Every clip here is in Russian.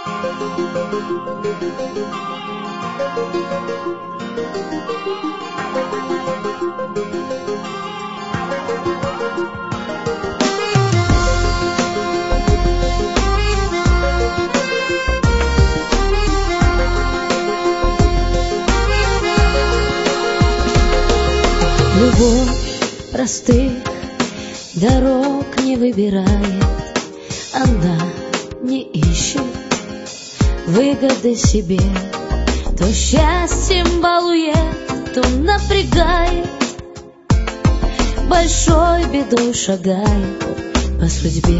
Любовь простых дорог не выбирает, она не ищет выгоды себе. То счастьем балует, то напрягает, большой бедой шагает по судьбе.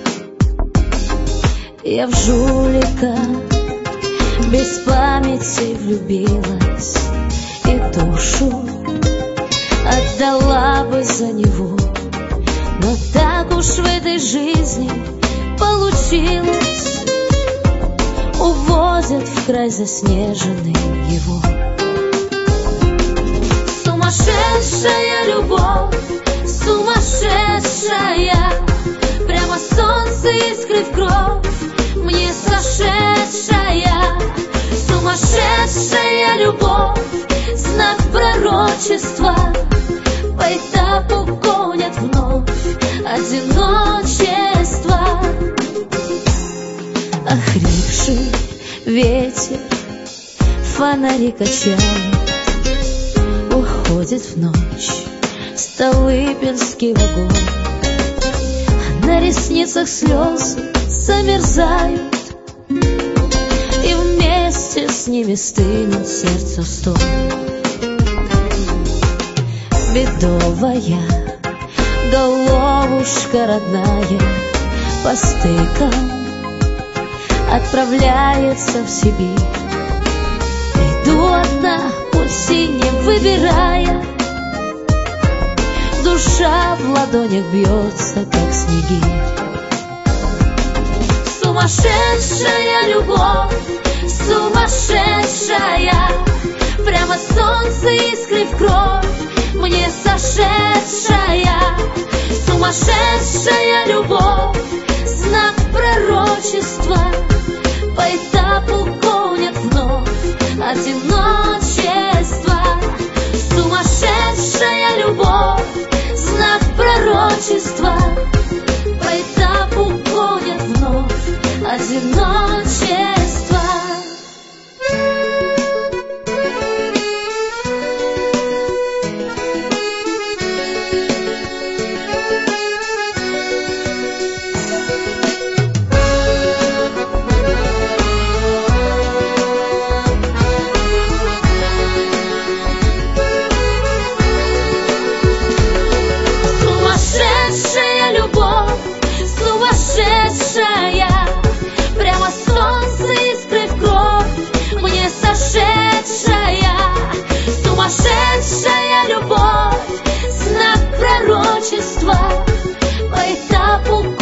Я в жулика без памяти влюбилась и душу отдала бы за него, но так уж в этой жизни получилось. Увозят в край заснеженный его. Сумасшедшая любовь, сумасшедшая, прямо солнце искры в кровь, мне сошедшая. Сумасшедшая любовь, знак пророчества, по этапу гонят вновь одиночество. Охрипший ветер фонари качает, уходит в ночь Столыпинский вагон, а на ресницах слезы замерзают, и вместе с ними стынет сердце стон. Бедовая головушка родная по стыкам отправляется в Сибирь. Иду одна, пути не выбирая, душа в ладонях бьется, как снегирь. Сумасшедшая любовь, сумасшедшая, прямо солнце искры в кровь, мне сошедшая. Сумасшедшая любовь, знак пророчества, по этапу гонят вновь одиночество. Сумасшедшая любовь, знак пророчества, по этапу гонят вновь одиночество. Сумасшедшая, прямо солнце искры в кровь, мне сошедшая. Сумасшедшая любовь, знак пророчества, по этапу